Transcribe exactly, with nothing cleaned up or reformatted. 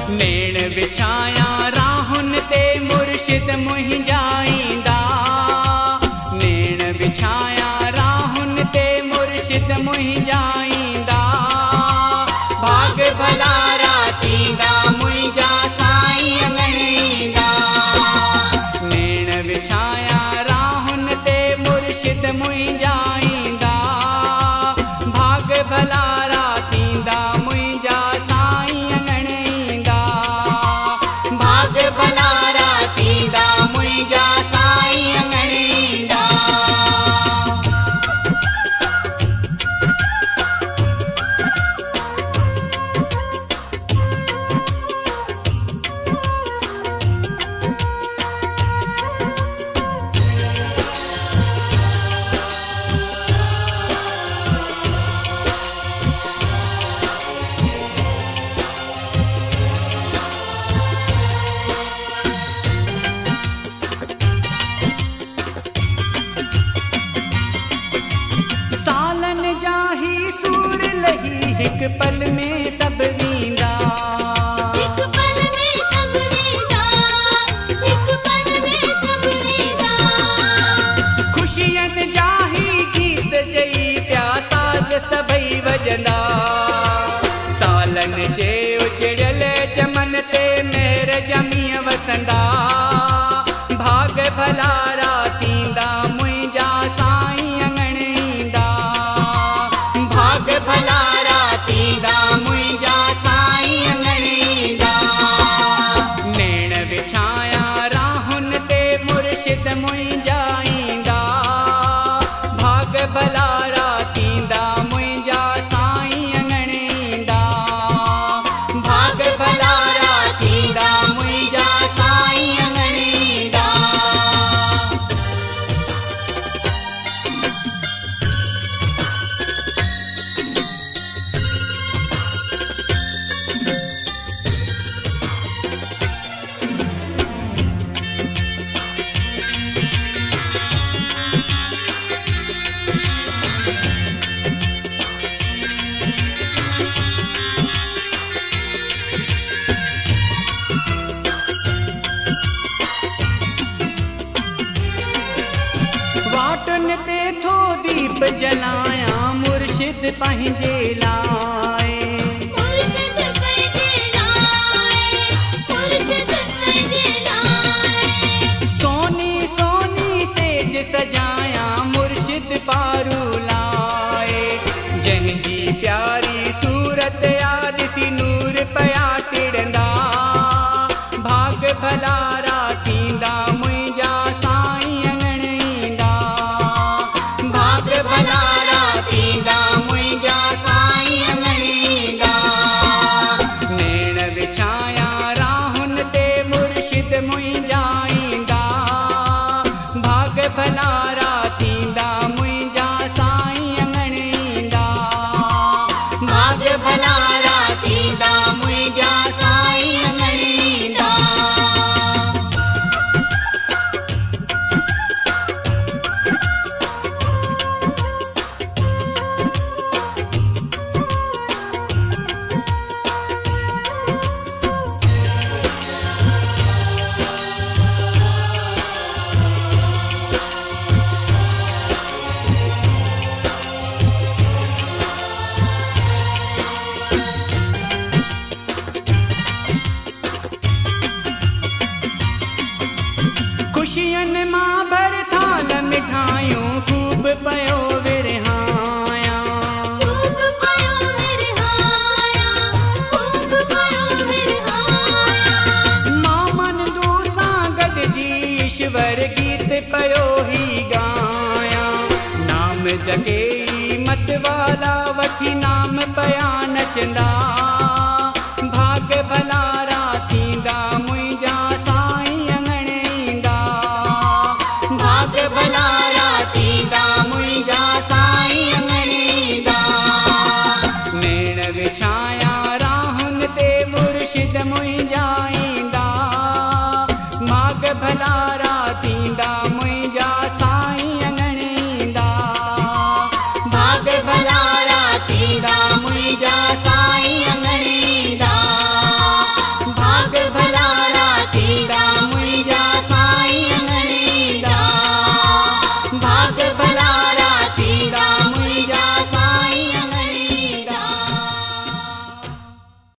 नेण विछाया राहुन ते मुर्शिद मुंहिंजा ईंदा। नेण विछाया राहुन ते मुर्शिद मुंहिंजा ईंदा। भाग भलारा थींदा मुंहिंजा साईं अङण ईंदा। नेण विछाया राहुन ते मुर्शिद मुंहिंजा ईंदा। भाग भलारा थींदा मुंहिंजा साईं अङण ईंदा। भाग भलारा थींदा मुंहिंजा साईं अङण ईंदा। हिक पल में सब वींदा। हिक पल में सब वींदा। हिक पल में सब वींदा। खुशियन जाही गीत चई प्या साज़ सभई वजंदा। सालन जे उजड़ियल चमन ते मेहर जमीअ वसंदा। भाग भलारा थींदा मुंहिंजा साईं अङण ईंदा। भाग भलारा थींदा मुंहिंजा साईं अङण ईंदा। नेण विछाया राहुन ते मुर्शिद मुंहिंजा ईंदा। भाग भलारा थींदा मुंहिंजा साईं अङण ईंदा। भाग भलारा थींदा मुंहिंजा साईं अङण ईंदा। वाटुन ते थो दीप जलाया मुर्शिद पंहिंजे लाए। मुर्शिद पंहिंजे लाए। मुर्शिद पंहिंजे लाए। सोनी सोनी तेज सजाया मुर्शिद पारू लाए। जंहिंजी प्यारी सूरत याद सी नूर पया टिड़ंदा। भाग भलारा थींदा मुंहिंजा साईं अङण ईंदा। भाग भलारा थींदा मुंहिंजा साईं अङण ईंदा। नेण विछाया राहुन ते मुर्शिद मुंहिंजा ईंदा। भाग भलारा थींदा मुंहिंजा साईं अङण ईंदा। भाग भलारा थींदा मुंहिंजा साईं अङण ईंदा। खुशियन मां भर थाल मिठायूं खूब पयो विरहाया। खूब पयो विरहाया। खूब पयो विरहाया। मामन दूसां गॾिजी ईश्वर गीत पयो ही गाया। नाम जगे मत वाला वठी नाम पया नचंदा।